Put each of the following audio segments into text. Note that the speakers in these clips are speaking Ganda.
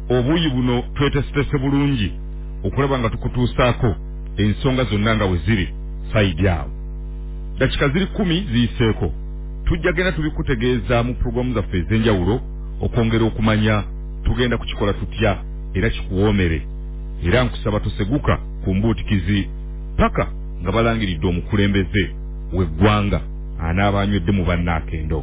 obuyi buno twetesitese bulungi okulaba nga tukutuusaako ensonga zonna nga bwe ziri sayidi awo. Dakika ziri 10 ziyiseeko. Tujja genda tubikutegeeza mu programu zaffe ez'enjawulo okwongera okumanya tugenda kukikola tutya era kikuwoomere. Era nkusaba toseguka ku mbuutikizi paka nga balangiridde omukulembeze w'eggwanga anaaba anywedde mu bannaakendo.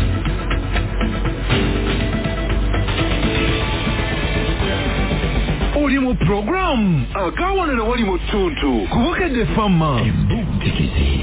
Oli mu programu akawonero wali mu ttuntu kubukedde famma embuutikizi.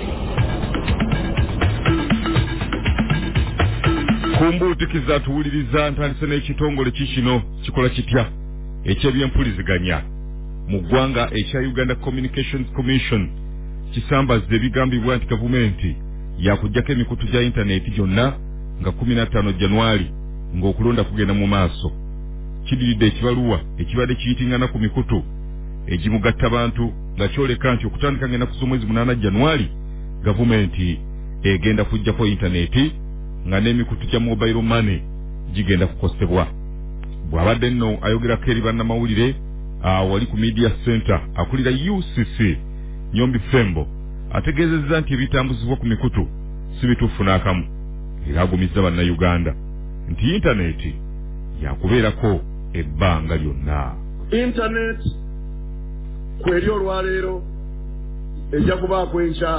Kumbuutikiza tuwuliriza ntandise n'ekitongole kikino kikola kitya eky'ebyempuliziganya mu ggwanga ekya Uganda Communications Commission kisambazza ebigambibwa nti gavumenti yakuggyako emikutu gya intaneti gyonna nga 15 Januari ng'okulonda kugenda mu maaso. Kidiridde ekibaluwa ekibadde kiyitingana ku mikutu egimugatta bantu nga kyoleka nti okutandika ng'ennaku z'omwezi 8 Januari gavumenti egenda kuggyako intaneti nga n'emikutu gya mobile money gigenda kukosebwa. Bw'abadde nno ayogerako eri bannamawulire wali ku media center akulira UCC Nyombi Fembo ategeezezza nti ebitambuzibwa ku mikutu si bituufu n'akamu era agumizza bannayuganda nti intaneti yakubeerako ebbanga lyonna. Intaneti kweri olwaleero ejja kubaako enkya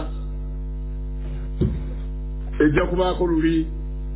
ejja kubaako luli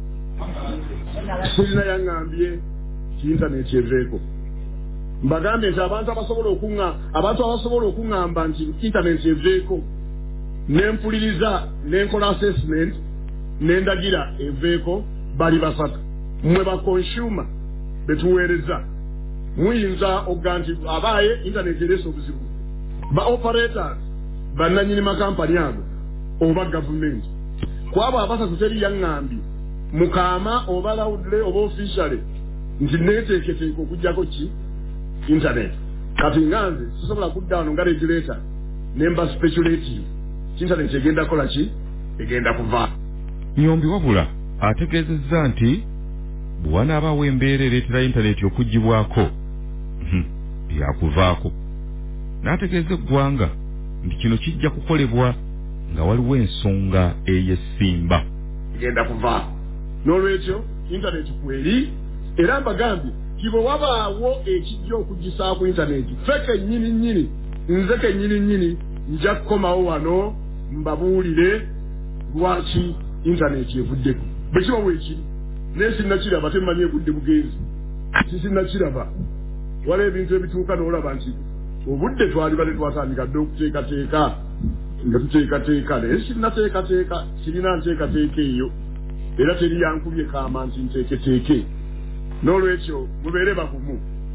sirina yaŋŋambye intaneti eveeko. Mbagambye nti abantu abasobola okuŋŋamba nti intaneti eveeko n'empuliriza n'enkola assessment n'endagira eveeko bali basatu. Mmwe ba consumer betuweereza muyinza okuga nti abaaye intaneti ereesa obuzibu. Ba operators bannannyini makampani ago oba gavumenti kwabo abasatu teri yaŋŋambye mukama oba loudly oba officially nti neeteeketeeka okuggyako ki internet. Kati nganze sisobola kudda wano nga regulator nemba speculative internet egenda kola ki egenda kuva. Nyombi wabula ategeezezza nti bw'anaabaawo embeera ereetera intaneti okuggibwako yakuvaako. N'ategeeza eggwanga nti kino kijja kukolebwa nga waliwo ensonga ey'essimba egenda kuva. N'olwekyo intaneti kweri era mbagambye kibwe wabaawo ekijja okugisaako intaneti feke nnyini nze kennyini nja kukomawo wano mbabuulire lwaki intaneti evuddeko. Bwe kiba weekiri naye sinnakiraba temmanyi egudde bugenzi sinnakiraba. Waliwo ebintu ebituuka n'olaba nti obudde twali bale twatandika dde okuteekateeka nga tuteekateeka naye sinnateekateeka sirina nteekateeka eyo era teri yankubye kaama nti nteeketeeke. N'olwekyo mubeere bagumu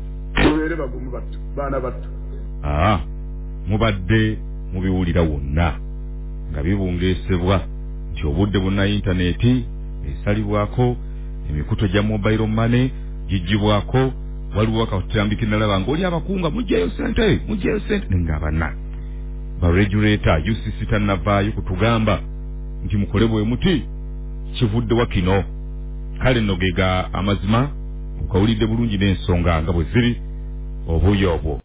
baana battu. Mubadde mubiwulira wonna nga bibungeesebwa nti obudde bonna intaneti esalibwako emikutu gya mobile money gigibwako waliwo akatambika nalaba ng'oli abakunga mujjayo sente nga banna ba regulator UCC tannavaayo kutugamba nti mukole bwe muti kivudde wakino. Kale nno geega amazima ukawulidde bulungi n'ensonga nga bwe ziri obuyo obwo.